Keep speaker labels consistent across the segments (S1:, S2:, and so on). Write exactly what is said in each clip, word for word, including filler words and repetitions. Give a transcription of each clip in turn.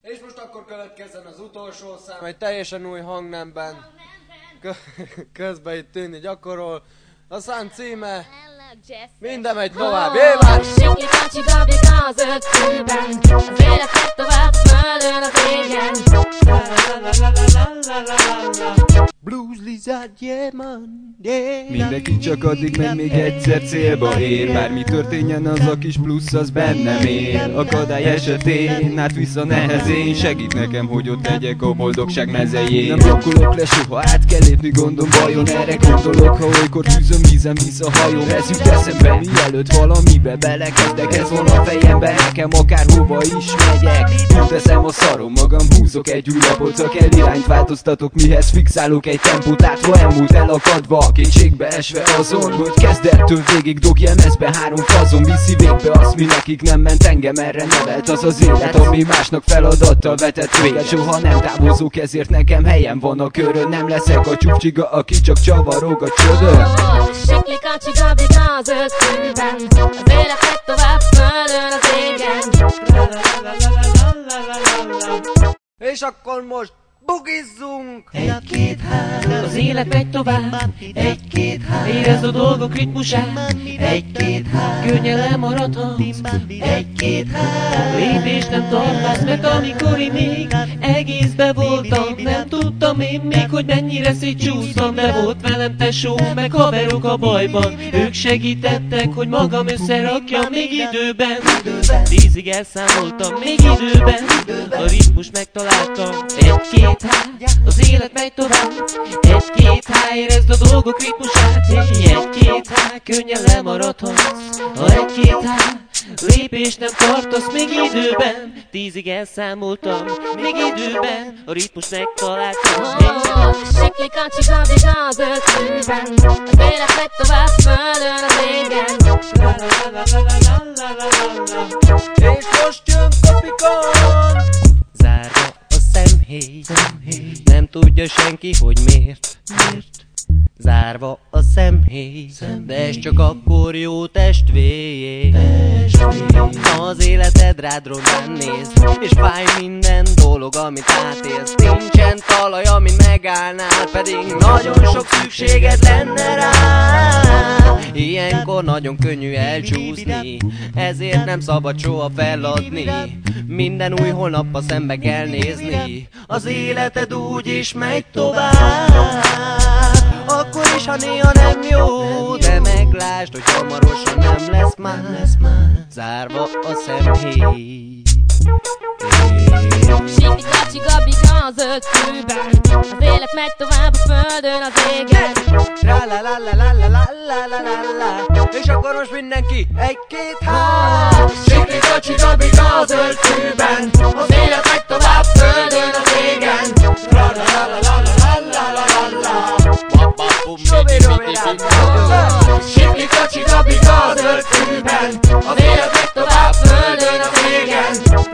S1: És most akkor következzen az utolsó szám, egy teljesen új hangnemben közben itt tűnni gyakorol. A szám címe Minden megy tovább, Éván!
S2: Sikli kacsi gabik az öt fülben, az élet megy tovább, földön az égen.
S1: Blues Lizard, yeah man, yeah.
S3: Mindenki csak addig megy, még egyszer célba ér. Bármi történjen, az a kis plusz az bennem él. Akadály esetén, át vissza nehezén, segít nekem, hogy ott legyek a boldogság mezején. Nem blokkolok le soha, át kell lépni gondom vajon. Erre gondolok, ha olykor tűzöm, vízem visz a hajóm. Ez jut eszembe, mielőtt valamibe belekezdek. Ez van a fejemben, nekem akárhova is megyek. Teszem a szarom, magam húzok egy új lapot. Ha kell irányt változtatok, mihez fixálok egy tempót. Át, ha elmúlt elakadva, kétségbe esve azon, hogy kezdettől végig dobjem ezbe három fazon. Viszi végbe azt, mi nekik nem ment, engem erre nevelt az az élet, ami másnak feladattal vetett véget. Soha nem távozok, ezért nekem helyem van a körön. Nem leszek a csúfcsiga, aki csak csavarog a csödön.
S2: Sikli kacsi gabik az öt fülben, az élet megy tovább, földön az égen.
S1: És akkor most bugizzunk!
S2: Egy-két-hár, az élet megy tovább. Egy-két-hár, érezd a dolgok ritmusát. Egy-két-hár, könnyen lemaradhatsz. Egy-két-hár, lépést nem tartasz, mert amikor én még egészbe voltam, nem tudtam én még, hogy mennyire szétcsúsztam. De volt velem tesó, meg haverok a bajban, ők segítettek, hogy magam összerakjam még időben. Tízig elszámoltam még időben, a ritmus megtaláltam. Egy-két az élet megy tovább. Egy-két-há, érezd a dolgok ritmusát. Egy-két-há, könnyen lemaradhatsz. Ha egy-két-há, lépést nem tartasz még időben. Tízig elszámoltam, még időben, a ritmus megtaláltam. Oh, sikli kacsi gabik az öt fülben, az élet megy tovább, földön az égen.
S1: És most jön Kapikon!
S2: Zárva a szemhéj, nem tudja senki, hogy miért. Miért? Zárva a szemhéj, de ez csak akkor jó testvér. Ha az életed rád rondán néz, és fáj minden dolog, amit átélsz. Nincsen talaj, amin megállnál, pedig nagyon sok szükséged lenne rá. Ilyenkor nagyon könnyű elcsúszni, ezért nem szabad soha feladni. Minden új holnappal szembe kell nézni, az életed úgy is megy tovább. Akkor is, ha néha nem jó, de meglásd, hogy hamarosan nem lesz már. Zárva a szemhéj. Sikli kacsi gabik az öt fülben, az élet megy tovább a földön az égen.
S1: Tra-la-la-la-la-la-la-la-la-la. És akkor most mindenki egy-két-há.
S2: Sikli kacsi gabik az öt fülben, az élet megy tovább, földön az égen.
S1: Tra-la-la-la-la-la-la-la-la.
S2: Sikli kacsi gabik az öt fülben, az élet megy tovább, földön az égen.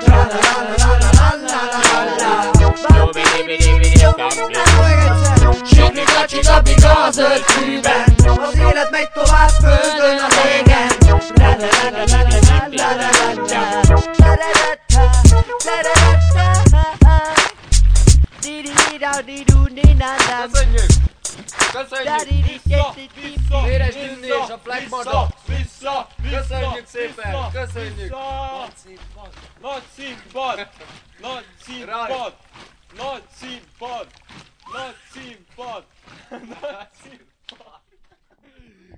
S2: Sikli kacsi gabik az öt fülben,
S1: az élet megy tovább, földön az égen. Köszönjük! Köszönjük! Vissza! Éres Tünni és a Flagmada!
S4: Vissza!
S1: Köszönjük szépen! Köszönjük!
S4: Nagy színpad! Nagy színpad! Nagy színpad! Nagy színpad! Nagy színpad! Nagy színpad!